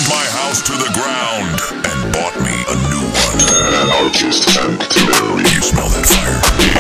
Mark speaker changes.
Speaker 1: burned my house to the ground and bought me a new one.
Speaker 2: An artist temporary.
Speaker 1: You smell that fire?